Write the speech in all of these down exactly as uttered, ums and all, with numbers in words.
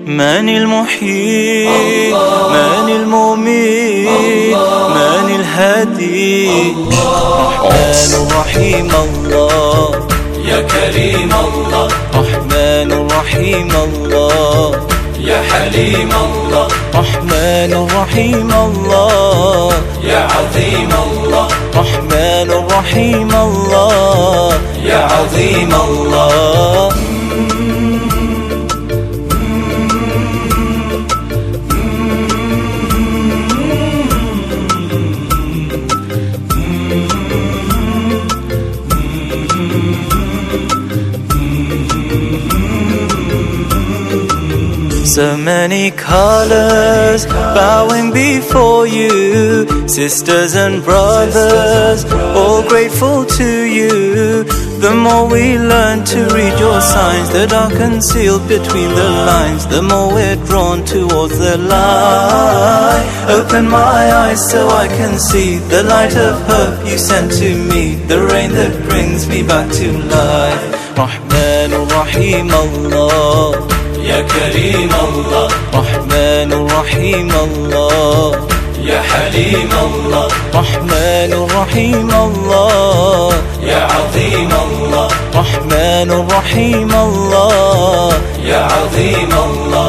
من المحيي من المميت من الهادي رحمن رحيم الله يا كريم الله رحمن رحيم الله يا حليم الله رحمن رحيم الله يا عظيم الله رحمن رحيم الله يا عظيم الله So many colors bowing before you, sisters and brothers, all grateful to you. The more we learn to read your signs that are concealed between the lines, the more we're drawn towards the light. Open my eyes so I can see the light of hope you sent to me, the rain that brings me back to life. Rahman Rahim Allah, يا كريم الله رحمن رحيم الله يا حليم الله رحمن رحيم الله يا عظيم الله رحمن رحيم الله يا عظيم الله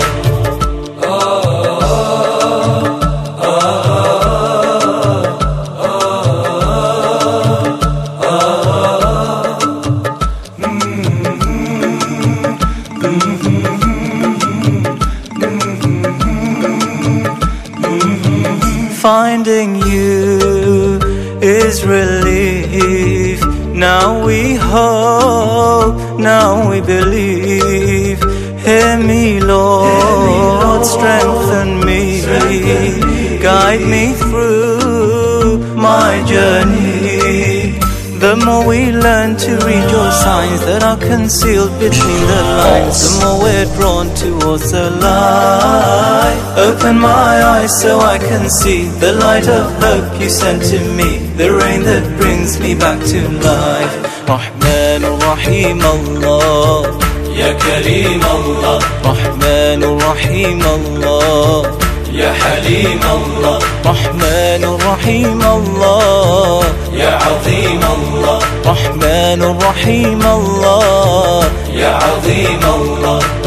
Finding you is relief. Now we hope, now we believe. Hear me, Lord, strengthen me, guide me through my journey. The more we learn to read your signs that are concealed between the lines, the more we're drawn towards the light. Open my eyes so I can see the light of hope you sent to me, the rain that brings me back to life. Rahman Rahim Allah, يا كريم الله Rahman Rahim Allah, يا حليم الله Rahman Rahim Allah, يا عظيم الله Rahman Rahim Allah, يا عظيم الله